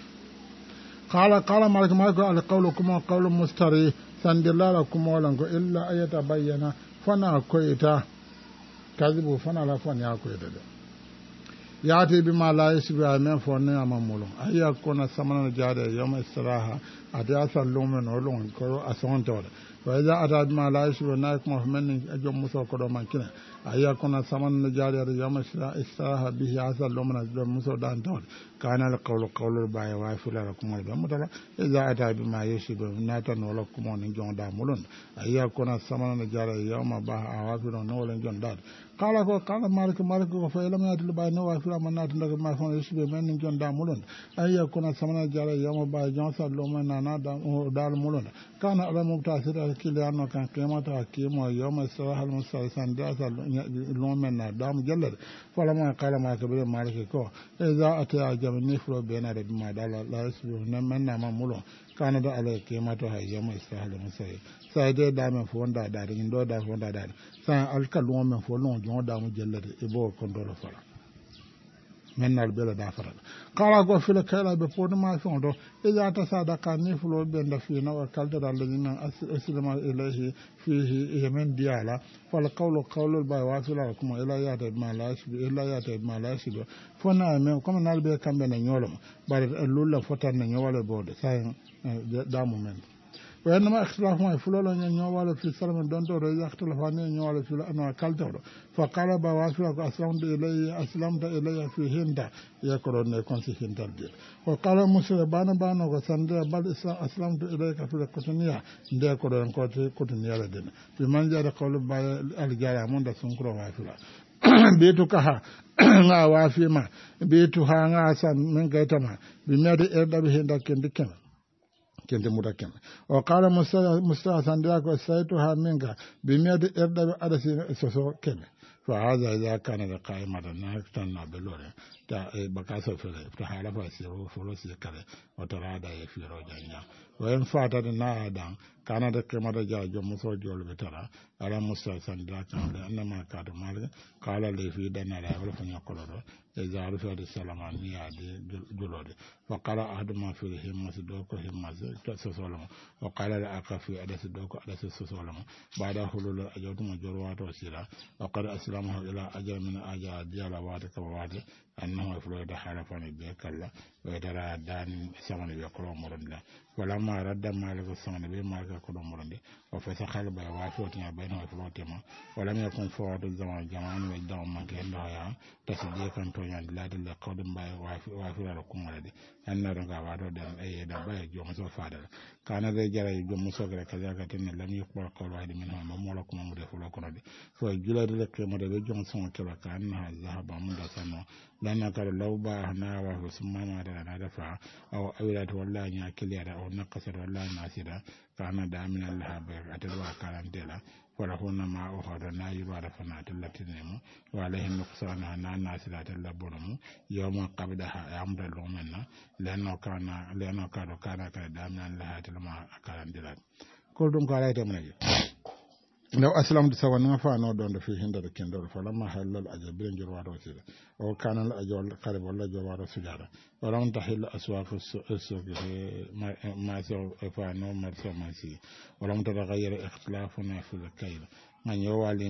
قال مالك على قولكم قول مستري سندلا لكم ولنكو إلا أيتبين فنا كويتا كذبوا فنا لا فنا كويتا ياتي بما لا يشبه من فون امامولون ايا كنا سمنا جاد يوم استراحه اديا سلومن ولون كو اسونتو واذا اتى بما لا يشبه نايكم من اجو مسو كدو مانكنا ايا كنا سمنا جاد يوم استراحه به اسلومن اجو مسو دانتو كان القول قول باي وافل لكم المدلا اذا اتى بما يشبه ناتن ولكم من جون دامولون ايا كنا سمنا جاد يوم با وافل نولن جون داد قال مالك فإلم يدل باي نوافل من نات ndage ma fon yusbe men jon da mulon ayya kuna samana jara yama ba jon sallo men na dal mulon kana ala mubtasir al kilano kan qiyamata kimo yama sahal musalsan da sal lo men na dam jallad fala ma qala ma kabir maliki ko iza ata jamni fro bena de ma dala la yusbe men na ma mulon kana da ala qiyamata yama sahal musay sai de da men fo nda da ndo da fo nda da sai al kallo men fo lon jon da mu jallad e bo kondolo fala من البلد دافر قال أقول في الكلام بفور ما فيه إذا تصادق نفلو بين فينا وكالد الذين أسلم إليه فيه من ديالا فالقول قول الباوافل لكم إلا ياتي ما لا يشبه إلا ياتي ما لا يشبه فنا من كم نالبي كم بين يولم بعد اللولا فتن يولى بود ساين دامو من وإنما اختلاف ما يفلو لن ينوال في سلم دندور إذا اختلاف أن ينوال في أنواع كالتور فقال بواسلك أسلمت إلي في هند يقولون يكون في هند الدين وقال موسى بان وسندر بل أسلمت إليك في الكتنية دي يقولون كتنية لدين بمن جاء قول الجارة من سنكرو وافلا بيتك nga wafima bitu ha nga san min gaitama bi mede erda bi henda kendi ken kende mutakem o qala musta sandira ko saytu ha minga bi mede erda bi adasi soso ken فهذا إذا كان لقائمة نحن بلوره تا بكاسو فله فحاله فسيرو فلوس كله وترادا يفيرو جانيا وإن فاتت نادا كان دكما رجع جمسو جول بترا على مستسان دراكان لأنما كاد مالك قال لي في دنا لا ولا فني قرر إذا عرف هذا السلام عني عادي جلود فقال أحد ما في همة دوكو همة سسولم وقال لا أكفي أدس دوكو أدس سسولم بعد حلول أجود مجروات وسيرة وقد أسلمه إلى أجل من أجل ديال واتك وواتك أنه فلويد حالفان بيك الله ويترى دان سمن بيقرأ مرندا ولما رد مالك السمن بي مالك كل مرندا وفسخ البيع واتوتنا بينه وفلوتما ولم يكن فوات الزمان جمعان ويدعو من كهنده يا تصديقا تونيا دلاد لقود باي وافر لكم ولدي أن رنغا واتو دان أي دباي جومسو فادر كان ذي جرى جومسو كذلك تن لم يقبل قول واحد منهم ممولكم مدفلو كندي فجلد لكم دبي جومسو كلا كأنها ذهب مندسنو لأن قال لو باهنا وهو سمما دانا دفع أو أولاد والله ناكليا أو نقصر والله ناسيرا كان دامن الله بير أتلوا كارانتيلا ولهن ما أخذ نايب عرفنا تلتنمو وعليه النقصان أنا ناسيرا تلبونمو يوم قبضها أمر لومنا لأنه كان دامن الله تلما كارانتيلا كل دم كارايت مني لو أسلمت سوى نفع نودون في هند الكندور فلما حل الأجل بين جروار وسيلة أو كان الأجل قريب ولا جوار سجارة ولم تحل أسواق السوق ما سوى فانو مرسى ماسي ولم تتغير اختلافنا في الكيل من يوالي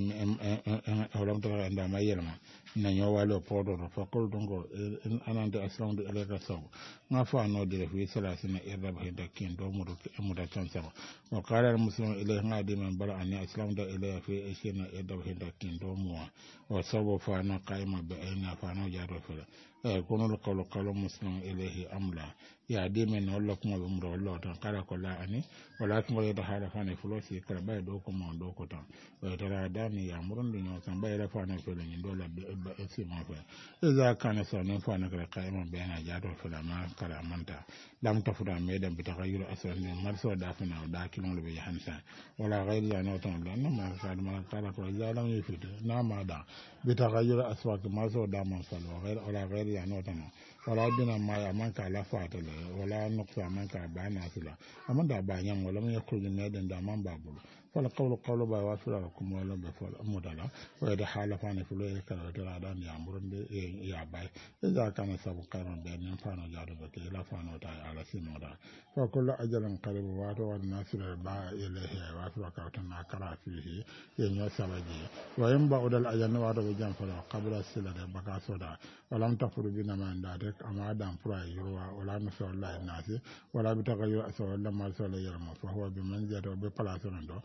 ولم تتغير عندما يلما من يوالي بودر فقل دونغو إن أنا أسلمت إليك سوى ما فانو دي في سلاسنا إرب هند الكندور مدكان سوى وقال المسلم إليه نادي من برا أن أسلم دا إليه في إشينا إدب هندا كندو موا وصبو فانا قائمة بأينا فانا جارو فلا يكون القول قول مسلم إليه أملا يعدي من أولكم بمرو الله تنقل كلا أني ولكن وليد حال فاني فلوسي كلا باي دوكم من دوكو تان ويترى داني يامرون لنو كان باي لفاني فلنين دولا بأسي ما فلا إذا كان سونين فانا كلا قائمة بأينا جارو فلا ما كلا منتا لم تفضل ميدا بتغير أسرين مرسو دافنا وداكلون لبيحنسان ولا غير يانوتون لأن ما كان ما قال إذا لم يفيد نعم هذا بتغير أسواق ما سو دام فل ولا غير يانوتون ولا بنا ما يمانك على فاتل ولا نقص منك بانا سلا أما دا بانيان ولم يخرج من يدن دامان بابل فالقول قول بوافر لكم ولا بفعل مدلا وإذا حالفان فلوه كلا دان يامرون ياباي إذا كان سبب قرن بين فانو جاربك إلى فانو تاي على سنودا فكل أجل قريب واتو والناس الباء إليه واتو كوتنا كرا فيه ينيو سبجي وإن بعد الأجل واتو بجان فلو قبل السلة بقى صدا ولم تفر بنا من داتك أما دام فراي يروا ولا نسوا الله الناس ولا بتغير أسوا ولا ما سوا يرمى فهو بمنزل وببلاسون دو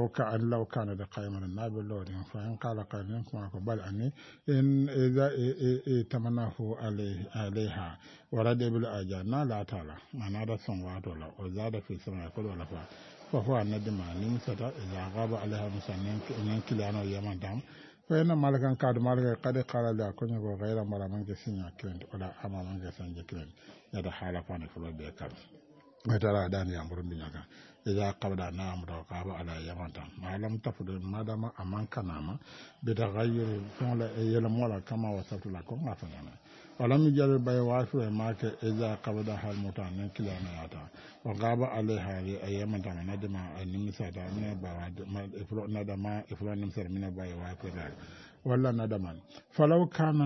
لو كان قائما النابل لورين فإن قال قائل بل أني إن إذا تمناه عليها ورد بالأجال لا تعالى من هذا سنوات ولا وزاد في سنة كل ولا فهو الندم نمسة إذا غاب عليها مسنين كلانو يمن دام فإن مالكا قد مالكا قد قال لا كن غير مرا من جسنيا كلين ولا أما من جسنيا كلين يدا حالفان فلو بيكال وترى داني أمر بنياكا إذا قبل نام رقاب على يمن ما لم تفضل ما دام أمان كناما بتغير فعل يلمولا كما وصفت لكم ما فنانا ولم يجري بيوافر ماك إذا قبضها المتعنى كلانا ياتا وغاب عليها أيام ندم النمسة من البواد إفلو نمسة من بيوافر ولا ندما فلو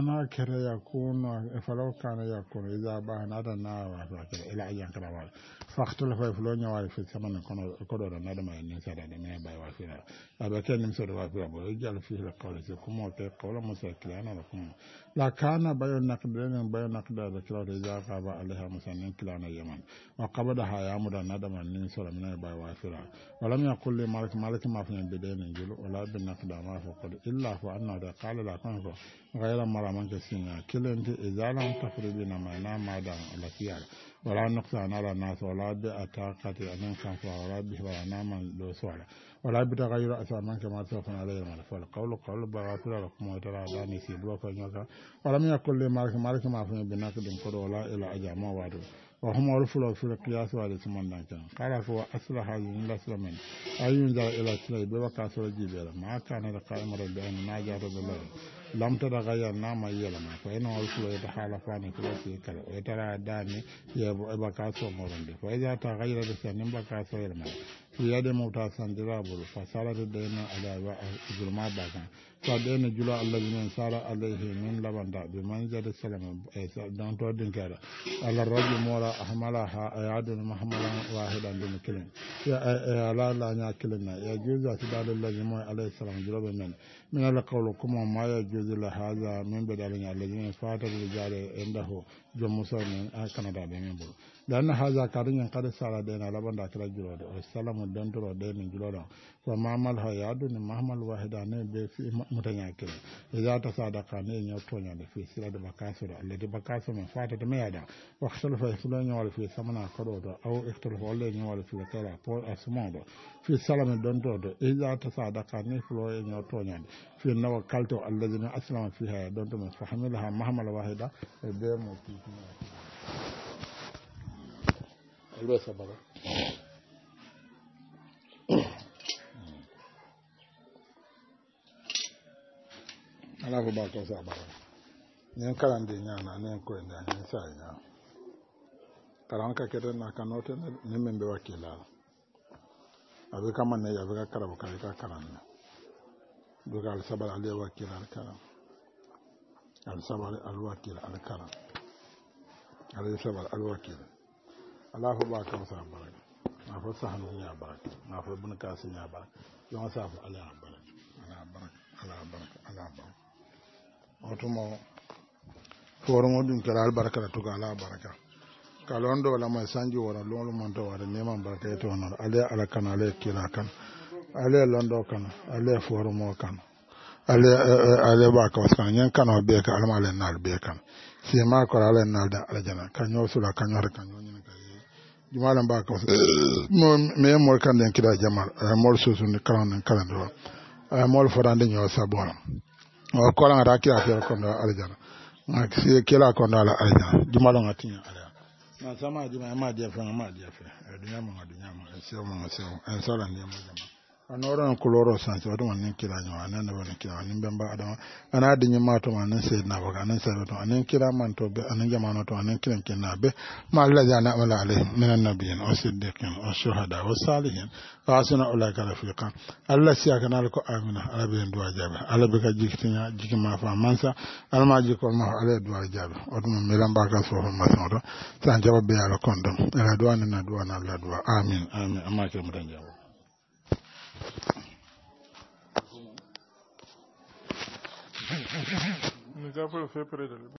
كان يكون إذا باهنا وافر إلى أيام كلا فاختلف فلو نواري في الثمن كدور ندم النمسة من بيوافر أبكي النمسة وافر ويجعل فيه القول سيكون وكي موسى كلانا لكم لا كان بيو نقد ذكرى إذا غاب عليها مسنين كلانا يمن وقبضها يامد ندم النمسة من بيوافر ولم يقل لي مالك ما في بدين انجل ولا بالنقد ما فقد إلا فأنه قال لا كنكو غير مرة من كسينا كلنت إذا لم تفربنا ما نام ما دام لكيال ولا نقصان على الناس ولا بأتاقة أن كان ولا به ولا نام دو سوالا ولا بتغير أسوأ من كما سوفنا عليه المال فالقول بغافر لكم وترى داني سيبوا فنيوكا ولم يقل لي مالك ما في بنقد قد ولا إلى أجامع وادو وهم ورفلوا في القياس والاسمان كان قال هو أصلح هذه الأسلمين أينزل إلى سليب وكاسر الجبال ما كان لقائم ربين ناجات بالله لم تتغير نعم يلما فإنه ورفلوا يتحالفان في الوسيكال ويتراداني يبقى كاسر مرندي فإذا تغير بسنين بكاسر يلما في يد موتا سندرابل فصارت الدين على ظلمات باكان فدين جلو الذين سار عليه من لبندا بمنزل السلام دون تودين كذا على الرجل مورا أحملها يعدل محملا واحدا دون كلين يا لا ناكلنا يجوز أتدال الذين عليه السلام جلو من القول كما ما يجوز لهذا من بدل الذين فات الرجال عنده جموسا من كندا بمنبر لأن هذا كارين قد سار دين لبندا كلا جلو السلام دون ترو دين جلو وما عملها يعدل محمل واحدا بفي متناكل إذا تصادق نين يطوني في سيرة بكاسر التي بكاسر من فاتت ميادا واختلف يفلون يوال في سمنا قرود أو اختلف ولين يوال في الكلا بول أسمود في سلام دونتود إذا تصادق نفلون يطوني في النوى كالتو الذين أسلم فيها دونتو فحملها محمل واحدا بيمو تيكنا الله سبحانه ala ko ba ko sa ba ne kalan de nya na ne ko nya ne sa nya kalan ka kede na kanote ne membe wakila abe kama ne ya be ka karabu ka kalan do gal sabal ale wakila al kalam al sabal al wakila al kalam al sabal al wakila ala ko ba ko sa ba na fo sahanu nya ba na fo bun ka si nya ba yo sa fo ala ba ala ba otumo foromo dum kala albaraka to ala baraka kalon do la mai sanji wala lolu mon to wala neman baraka to non ale ala kan ale kila kan ale londo kan ale foromo kan ale ba ka wasan nyen kan o be ka almale nal be kan si ma ko ale nal da aljana kan yo sula kan yo kan yo nyen ka jumalan ba ka mo me mo kan den kila jamal mo susu ni kan do mo forande nyo sabona o kola ngata kila fere kondo aljana ngaki kila kondo ala aljana jumalo ngati ala na sama juma ma dia fe dunya mo sio en sala ni mo jama anoro en kuloro sanse wato man kila nyo anan ba kila nin bemba adama ana dinyi mato man se na ba anan se to anan kila man to be anan jama to anan kilan kenna be ma alla jana amala alayhim min annabiyyin wa siddiqin wa shuhada wa salihin wa asna ulaika rafiqa alla siya kana ko amina ala be duwa jabe ala be ka jiktinya jikima fa mansa alma jikol ma ala duwa jabe wato man melan ba ka so ma so tan jaba be ala kondo ala duwa na duwa na alla duwa amin amma ke mutan jabe